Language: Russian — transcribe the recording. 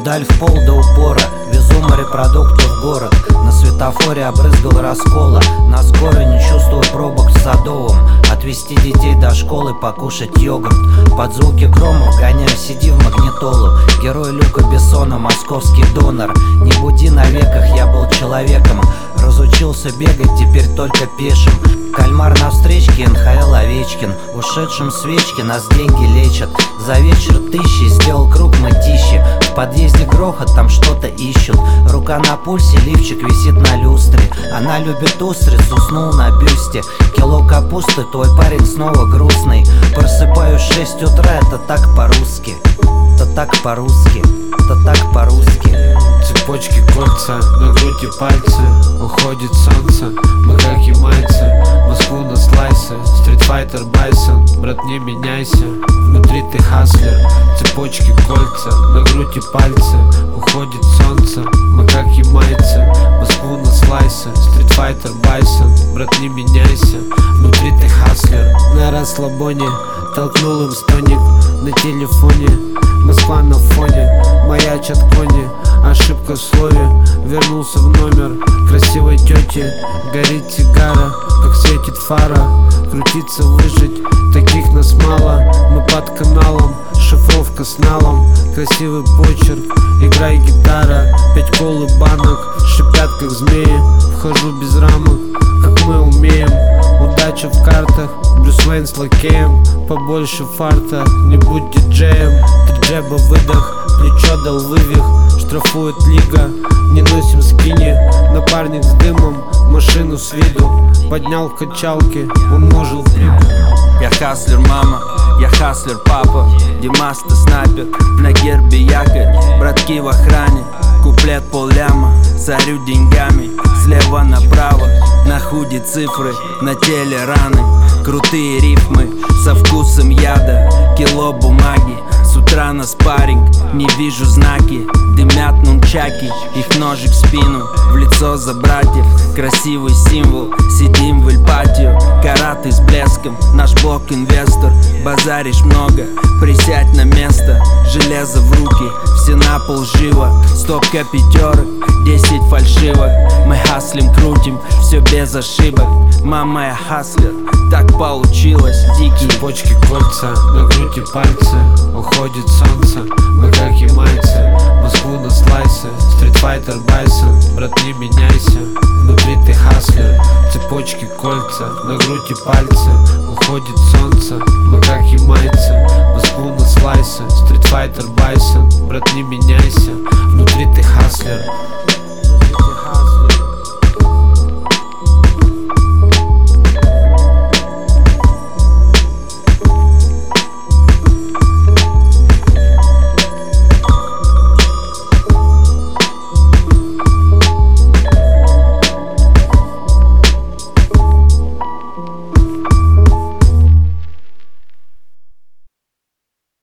Педаль в пол до упора, везу морепродукты в город. На светофоре обрызгал раскола, на скорой не чувствую пробок в Садовом. Отвезти детей до школы, покушать йогурт. Под звуки громов гоняю CD в магнитолу. Герой Люка Бессона, московский донор. Не буди на веках, я был человеком. Разучился бегать, теперь только пешим. Кальмар на встречке, НХЛ Овечкин. Ушедшим свечки, нас деньги лечат. За вечер тысячи, сделал круг мытищи. В подъезде грохот, там что-то ищут. Рука на пульсе, лифчик висит на люстре. Она любит устриц, уснул на бюсте. Кило капусты, твой парень снова грустный. Просыпаюсь в 6 утра, это так по-русски. Это так по-русски, это так по-русски. Цепочки, кольца, на груди пальцы. Уходит солнце, мы как ямайцы. Москву на слайсы, стритфайтер Байсон. Брат, не меняйся, внутри ты хаслер. Цепочки, кольца, на груди пальцы. Уходит солнце, мы как ямайцы. Москву на слайсы, стритфайтер Байсон. Брат, не меняйся, внутри ты хаслер. На расслабоне толкнул им стоник на телефоне. Москва на фоне, маячат кони. Ошибка в слове, вернулся в номер красивой тети. Горит сигара, как светит фара. Крутиться, выжить, таких нас мало. Мы под каналом, шифровка с налом. Красивый почерк, играй гитара. 5 кол и банок, шипят как змеи. Вхожу без рамок, как мы умеем. Удача в картах, Брюс Уэйн с лакеем. Побольше фарта, не будь диджеем. 3 джеба выдох, плечо дал вывих. Штрафует лига, не носим скини. Напарник с дымом, машину с виду. Поднял качалки, умножил в прибыль. Я хаслер, мама, я хаслер, папа. Димаста снайпер, на гербе якорь. Братки в охране, куплет полляма. Сорю деньгами, слева направо. На худи цифры, на теле раны. Крутые рифмы, со вкусом яда. Кило бумаги, с утра на спарринг. Не вижу знаки, дымят нунчаки. Их ножик в спину, в лицо за братьев. Красивый символ, сидим в Эль-Патио. Караты с блеском, наш блок инвестор. Базаришь много, присядь на место. Железо в руки, все на пол живо. Стопка пятерок, 10 фальшивок. Мы хаслим, крутим, все без ошибок. Мама, я хаслер, так получилось, дикий. Цепочки, кольца, на груди пальцы. Уходит солнце, мы как ямайцы. Москву на слайсы, стритфайтер Байсон. Брат, не меняйся, внутри ты хаслер. Цепочки, кольца, на груди пальцы. Уходит солнце, мы как ямайцы. Москву на слайсы, стритфайтер Байсон. Брат, не меняйся, внутри ты хаслер.